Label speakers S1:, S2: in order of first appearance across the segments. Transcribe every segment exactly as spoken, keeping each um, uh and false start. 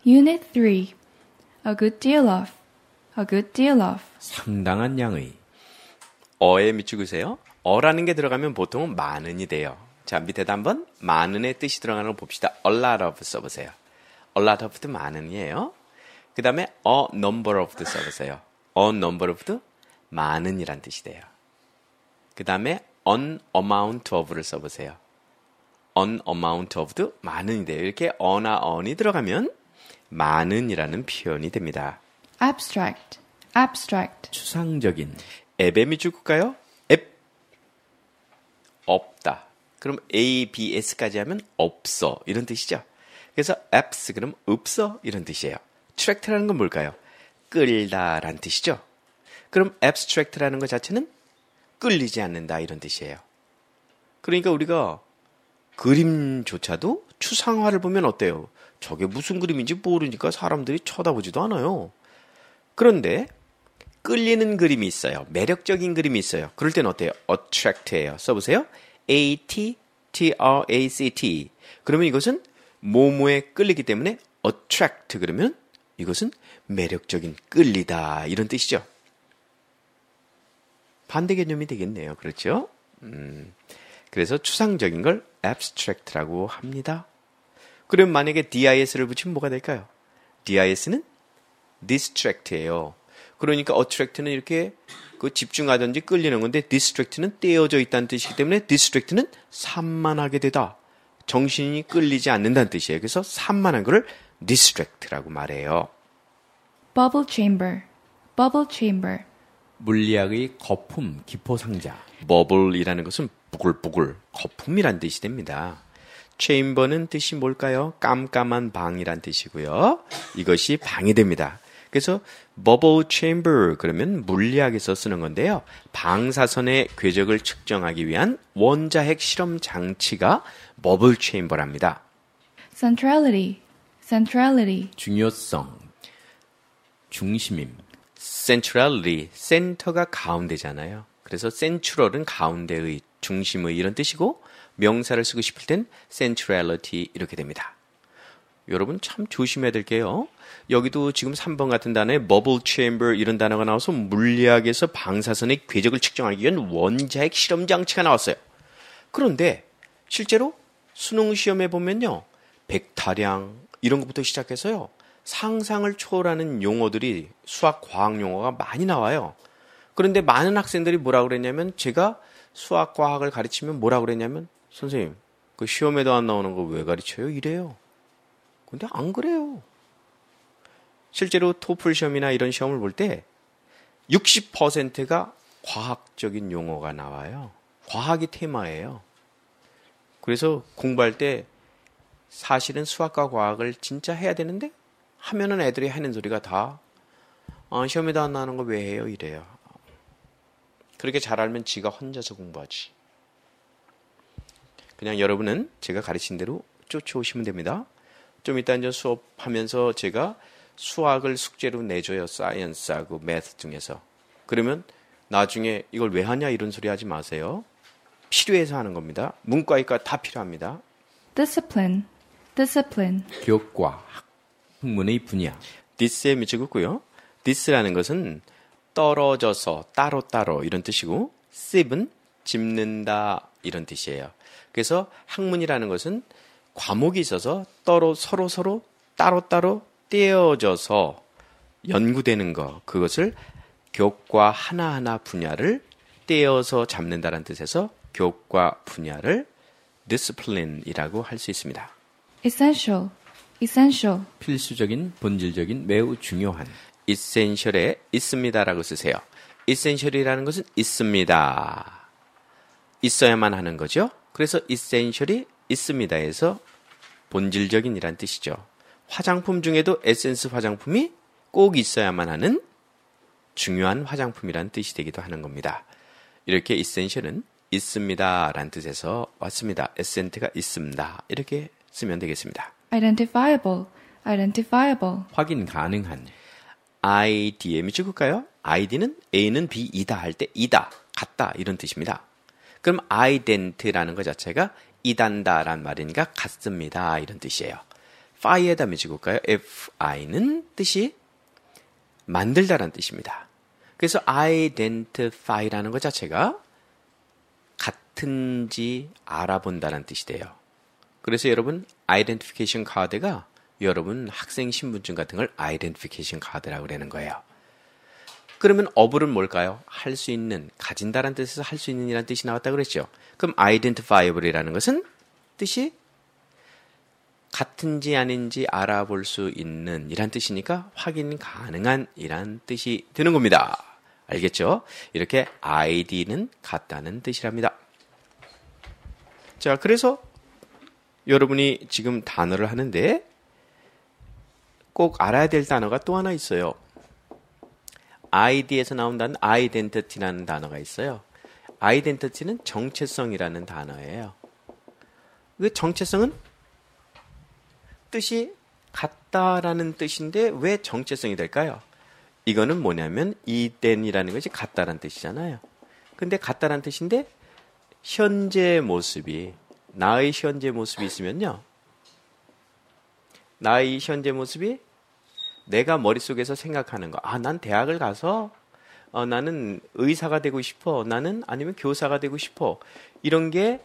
S1: Unit three. A good deal of. A good deal of.
S2: 상당한 양의. 어에 밑줄으세요. 어라는 게 들어가면 보통은 많은이 돼요. 자, 밑에다 한번 많은의 뜻이 들어가는 걸 봅시다. A lot of 써보세요. A lot of도 많은이에요. 그 다음에 a number of도 써보세요. a number of도 많은이란 뜻이 돼요. 그 다음에 an amount of를 써보세요. an amount of도 많은이 돼요. 이렇게 a나 on이 들어가면 많은이라는 표현이 됩니다.
S1: Abstract. Abstract.
S2: 추상적인. 앱에 밑줄 끌까요? 앱. 없다. 그럼 A, B, S까지 하면 없어 이런 뜻이죠. 그래서 abs 그럼 없어 이런 뜻이에요. tract라는 건 뭘까요? 끌다라는 뜻이죠. 그럼 abstract라는 것 자체는 끌리지 않는다 이런 뜻이에요. 그러니까 우리가 그림조차도 추상화를 보면 어때요? 저게 무슨 그림인지 모르니까 사람들이 쳐다보지도 않아요. 그런데 끌리는 그림이 있어요. 매력적인 그림이 있어요. 그럴 때는 어때요? attract예요. 써보세요. A T T R A C T. 그러면 이것은 뭐뭐에 끌리기 때문에 attract 그러면 이것은 매력적인 끌리다 이런 뜻이죠. 반대 개념이 되겠네요. 그렇죠? 음, 그래서 추상적인 걸 abstract라고 합니다. 그럼 만약에 dis를 붙이면 뭐가 될까요? dis는 distract예요. 그러니까 attract는 이렇게 그 집중하든지 끌리는 건데 distract는 떼어져 있다는 뜻이기 때문에 distract는 산만하게 되다. 정신이 끌리지 않는다는 뜻이에요. 그래서 산만한 거를 distract라고 말해요.
S1: Bubble chamber. Bubble chamber.
S2: 물리학의 거품, 기포상자. bubble이라는 것은 부글부글, 거품이란 뜻이 됩니다. chamber는 뜻이 뭘까요? 깜깜한 방이란 뜻이고요. 이것이 방이 됩니다. 그래서 bubble chamber 그러면 물리학에서 쓰는 건데요. 방사선의 궤적을 측정하기 위한 원자핵 실험 장치가 bubble chamber랍니다.
S1: Centrality. Centrality.
S2: 중요성, 중심임. centrality, 센터가 가운데잖아요. 그래서 central은 가운데의, 중심의 이런 뜻이고 명사를 쓰고 싶을 땐 centrality 이렇게 됩니다. 여러분 참 조심해야 될 게요. 여기도 지금 삼 번 같은 단어에 bubble chamber 이런 단어가 나와서 물리학에서 방사선의 궤적을 측정하기 위한 원자핵 실험 장치가 나왔어요. 그런데 실제로 수능 시험에 보면요. 백타량 이런 것부터 시작해서요. 상상을 초월하는 용어들이 수학, 과학 용어가 많이 나와요. 그런데 많은 학생들이 뭐라고 그랬냐면 제가 수학, 과학을 가르치면 뭐라고 그랬냐면 선생님 그 시험에도 안 나오는 걸 왜 가르쳐요? 이래요. 근데 안 그래요. 실제로 토플 시험이나 이런 시험을 볼 때 육십 퍼센트가 과학적인 용어가 나와요. 과학이 테마예요. 그래서 공부할 때 사실은 수학과 과학을 진짜 해야 되는데 하면은 애들이 하는 소리가 다 아, 시험에도 안 나오는 거 왜 해요? 이래요. 그렇게 잘 알면 지가 혼자서 공부하지. 그냥 여러분은 제가 가르친 대로 쫓아오시면 됩니다. 좀 이따 이제 수업하면서 제가 수학을 숙제로 내줘요. 사이언스하고 매스 중에서. 그러면 나중에 이걸 왜 하냐 이런 소리 하지 마세요. 필요해서 하는 겁니다. 문과이과 다 필요합니다.
S1: Discipline. Discipline.
S2: 교과, 학문의 분야. this에 밑줄 긋고요. this라는 것은 떨어져서 따로따로 이런 뜻이고 sip은 짚는다 이런 뜻이에요. 그래서 학문이라는 것은 과목이 있어서 따로 서로 서로 따로따로 떼어져서 연구되는 것, 그것을 교과 하나하나 분야를 떼어서 잡는다는 뜻에서 교과 분야를 discipline이라고 할 수 있습니다.
S1: Essential. Essential.
S2: 필수적인, 본질적인, 매우 중요한. essential에 있습니다라고 쓰세요. essential이라는 것은 있습니다. 있어야만 하는 거죠. 그래서 essential이 있습니다에서 본질적인이란 뜻이죠. 화장품 중에도 에센스 화장품이 꼭 있어야만 하는 중요한 화장품이란 뜻이 되기도 하는 겁니다. 이렇게 essential은 있습니다라는 뜻에서 왔습니다. 에센트가 있습니다. 이렇게 쓰면 되겠습니다.
S1: Identifiable. Identifiable.
S2: 확인 가능한. 아이디에 밑줄 끌까요? 아이디는 A는 B이다 할 때 이다, 같다 이런 뜻입니다. 그럼 ident라는 것 자체가 이단다란 말이니까 같습니다 이런 뜻이에요. fi에다 맺어볼까요? fi는 뜻이 만들다라는 뜻입니다. 그래서 identify라는 것 자체가 같은지 알아본다는 뜻이 돼요. 그래서 여러분 identification 카드가 여러분 학생 신분증 같은 걸 identification 카드라고 그러는 거예요. 그러면 of는 뭘까요? 할 수 있는, 가진다라는 뜻에서 할 수 있는 이라는 뜻이 나왔다고 그랬죠. 그럼 identifiable이라는 것은 뜻이 같은지 아닌지 알아볼 수 있는 이란 뜻이니까 확인 가능한 이란 뜻이 되는 겁니다. 알겠죠? 이렇게 아이디는 같다는 뜻이랍니다. 자, 그래서 여러분이 지금 단어를 하는데 꼭 알아야 될 단어가 또 하나 있어요. 아이디에서 나온다는 identity라는 단어가 있어요. identity는 정체성이라는 단어예요. 그 정체성은 뜻이 같다라는 뜻인데 왜 정체성이 될까요? 이거는 뭐냐면 이된이라는 것이 같다라는 뜻이잖아요. 근데 같다라는 뜻인데 현재 모습이, 나의 현재 모습이 있으면요. 나의 현재 모습이 내가 머릿속에서 생각하는 거. 아, 난 대학을 가서 어, 나는 의사가 되고 싶어. 나는 아니면 교사가 되고 싶어. 이런 게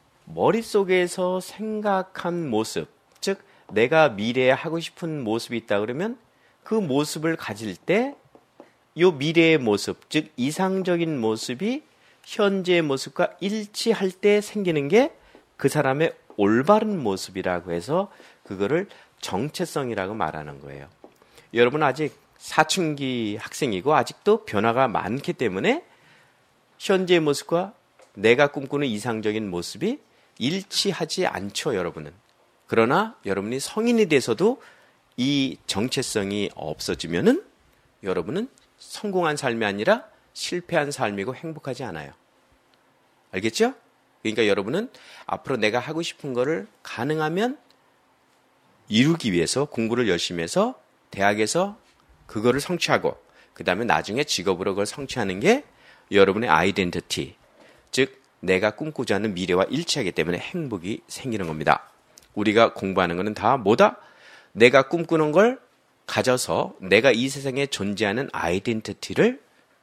S2: 머릿속에서 생각한 모습. 즉 내가 미래에 하고 싶은 모습이 있다 그러면 그 모습을 가질 때 이 미래의 모습, 즉 이상적인 모습이 현재의 모습과 일치할 때 생기는 게 그 사람의 올바른 모습이라고 해서 그거를 정체성이라고 말하는 거예요. 여러분 아직 사춘기 학생이고 아직도 변화가 많기 때문에 현재의 모습과 내가 꿈꾸는 이상적인 모습이 일치하지 않죠, 여러분은. 그러나 여러분이 성인이 돼서도 이 정체성이 없어지면은 여러분은 성공한 삶이 아니라 실패한 삶이고 행복하지 않아요. 알겠죠? 그러니까 여러분은 앞으로 내가 하고 싶은 거를 가능하면 이루기 위해서 공부를 열심히 해서 대학에서 그거를 성취하고 그 다음에 나중에 직업으로 그걸 성취하는 게 여러분의 아이덴티티, 즉 내가 꿈꾸지 않는 미래와 일치하기 때문에 행복이 생기는 겁니다. 우리가 공부하는 거는 다 뭐다? 내가 꿈꾸는 걸 가져서 내가 이 세상에 존재하는 아이덴티티를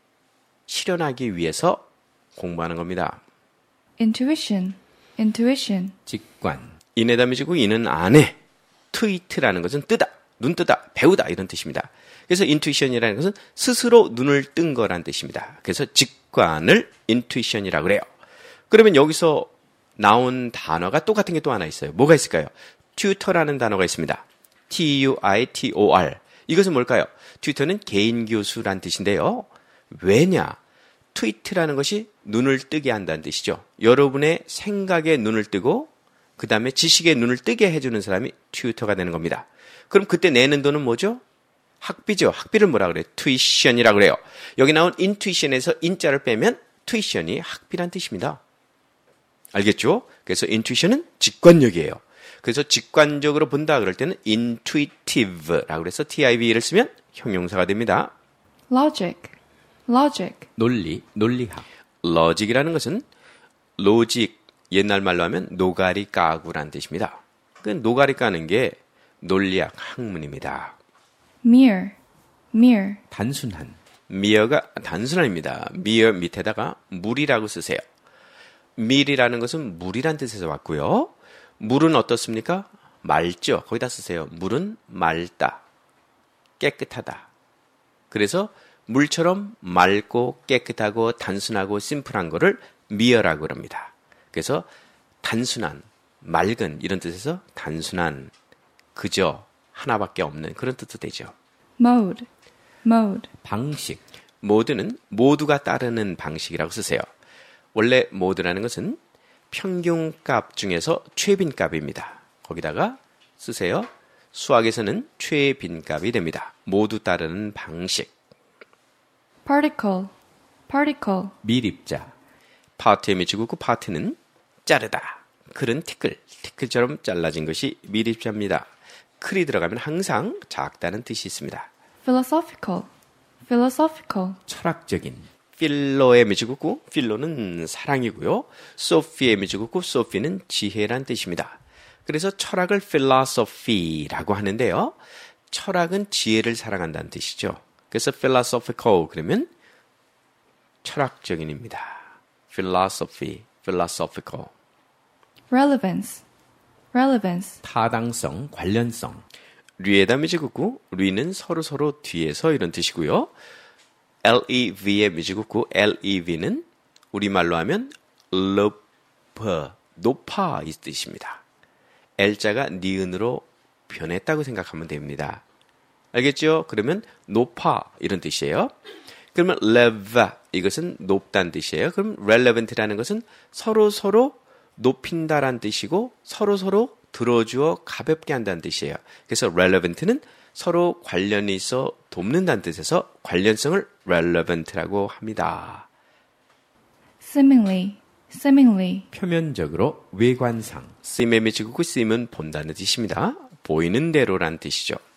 S2: 실현하기 위해서 공부하는 겁니다.
S1: intuition, intuition.
S2: 직관. 이내다 맺고 이는 안에. 트위트라는 것은 뜨다, 눈 뜨다, 배우다 이런 뜻입니다. 그래서 인투이션이라는 것은 스스로 눈을 뜬 거란 뜻입니다. 그래서 직관을 인투이션이라고 그래요. 그러면 여기서 나온 단어가 똑같은 게 또 하나 있어요. 뭐가 있을까요? 튜터라는 단어가 있습니다. 티 유 아이 티 오 알. 이것은 뭘까요? 튜터는 개인 교수란 뜻인데요. 왜냐? 트위트라는 것이 눈을 뜨게 한다는 뜻이죠. 여러분의 생각에 눈을 뜨고 그 다음에 지식에 눈을 뜨게 해주는 사람이 튜터가 되는 겁니다. 그럼 그때 내는 돈은 뭐죠? 학비죠. 학비를 뭐라 그래요? tuition이라고 그래요. 여기 나온 intuition에서 인자를 빼면 tuition이 학비란 뜻입니다. 알겠죠? 그래서 intuition은 직관력이에요. 그래서 직관적으로 본다 그럴 때는 intuitive라고 그래서 티아이브이를 쓰면 형용사가 됩니다.
S1: logic, logic.
S2: 논리, 논리학. logic이라는 것은 로직, 옛날 말로 하면 노가리 까구라는 뜻입니다. 그 노가리 까는 게 논리학 학문입니다.
S1: mere, mere.
S2: 단순한. mere가 단순한입니다. mere 밑에다가 물이라고 쓰세요. 밀이라는 것은 물이란 뜻에서 왔고요. 물은 어떻습니까? 맑죠. 거기다 쓰세요. 물은 맑다. 깨끗하다. 그래서 물처럼 맑고 깨끗하고 단순하고 심플한 거를 mere라고 합니다. 그래서 단순한, 맑은 이런 뜻에서 단순한, 그저 하나밖에 없는 그런 뜻도 되죠.
S1: mode, mode.
S2: 방식. 모드는 모두가 따르는 방식이라고 쓰세요. 원래 모드라는 것은 평균값 중에서 최빈값입니다. 거기다가 쓰세요. 수학에서는 최빈값이 됩니다. 모두 따르는 방식.
S1: particle, particle.
S2: 밀입자. 파트에 미치고 그 파트는 자르다. 클은 티끌, 티끌처럼 잘라진 것이 밀입자입니다. 클이 들어가면 항상 작다는 뜻이 있습니다.
S1: philosophical, philosophical.
S2: 철학적인. 필로에 미치고 필로는 사랑이고요. 소피에 미치고 소피는 지혜란 뜻입니다. 그래서 철학을 philosophy라고 하는데요. 철학은 지혜를 사랑한다는 뜻이죠. 그래서 philosophical 그러면 철학적인입니다. philosophy, philosophical.
S1: relevance, relevance,
S2: 타당성, 관련성. 류에다 미지국구, 류는 서로서로 뒤에서 이런 뜻이고요. lev의 미지국구, lev는 우리말로 하면 높아, 높아 이 뜻입니다. L자가 니은으로 변했다고 생각하면 됩니다. 알겠죠? 그러면 높아 이런 뜻이에요. 그러면 lev 이것은 높다는 뜻이에요. 그럼 relevant라는 것은 서로 서로 높인다라는 뜻이고 서로 서로 들어주어 가볍게 한다는 뜻이에요. 그래서 relevant는 서로 관련이 있어 돕는다는 뜻에서 관련성을 relevant라고 합니다.
S1: seemingly, seemingly,
S2: 표면적으로 외관상. seem의 미지국구 seem은 본다는 뜻입니다. 보이는 대로라는 뜻이죠.